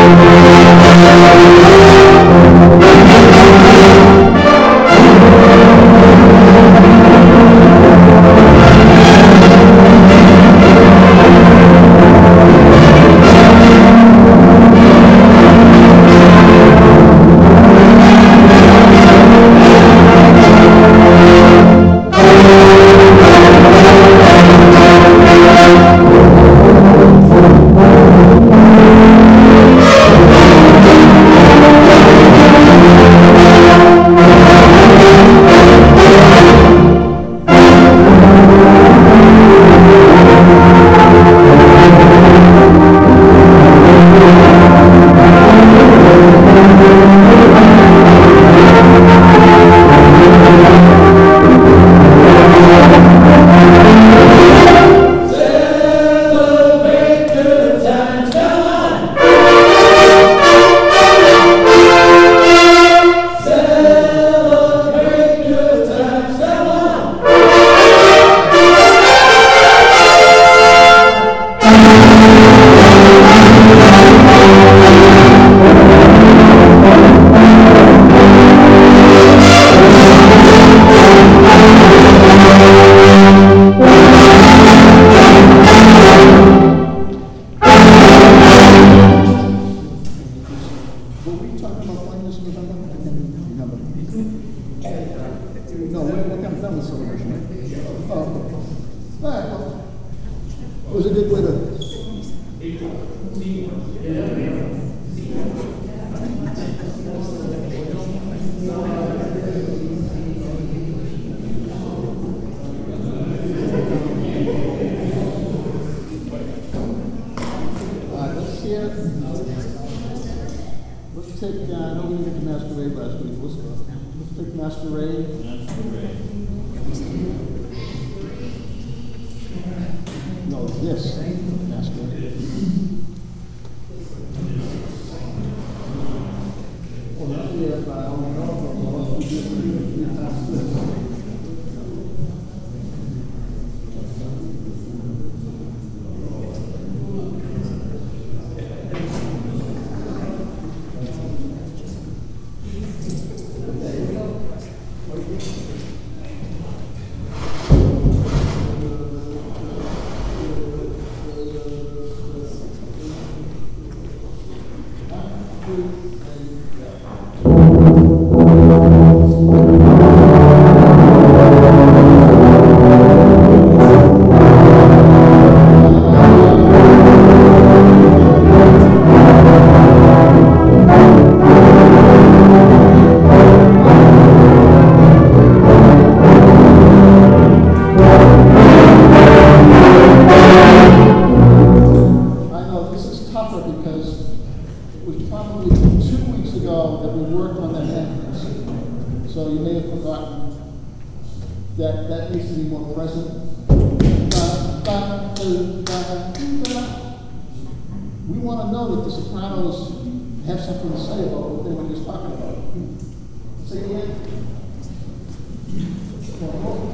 No, we're kind of done with celebration, right? Oh, okay. All right, well, it was a good way to. Let's take, I know we didn't get to Masquerade last week. Let's take Masquerade. No, this Masquerade. Well, now we have, I don't know, we just three times this. Because it was probably 2 weeks ago that we worked on that entrance. So you may have forgotten that that needs to be more present. We want to know that the sopranos have something to say about what they were just talking about. Say it again.